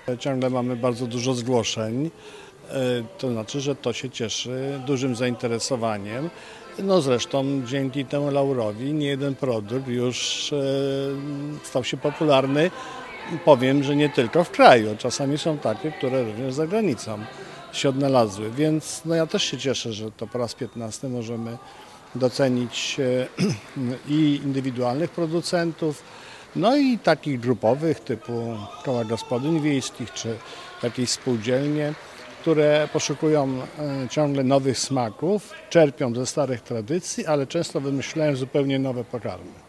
Ciągle mamy bardzo dużo zgłoszeń, to znaczy, że to się cieszy dużym zainteresowaniem. No zresztą dzięki temu laurowi nie jeden produkt już stał się popularny. Powiem, że nie tylko w kraju, czasami są takie, które również za granicą się odnalazły, więc no ja też się cieszę, że to po raz 15 możemy docenić i indywidualnych producentów, no i takich grupowych typu koła gospodyń wiejskich czy jakieś spółdzielnie, które poszukują ciągle nowych smaków, czerpią ze starych tradycji, ale często wymyślają zupełnie nowe pokarmy.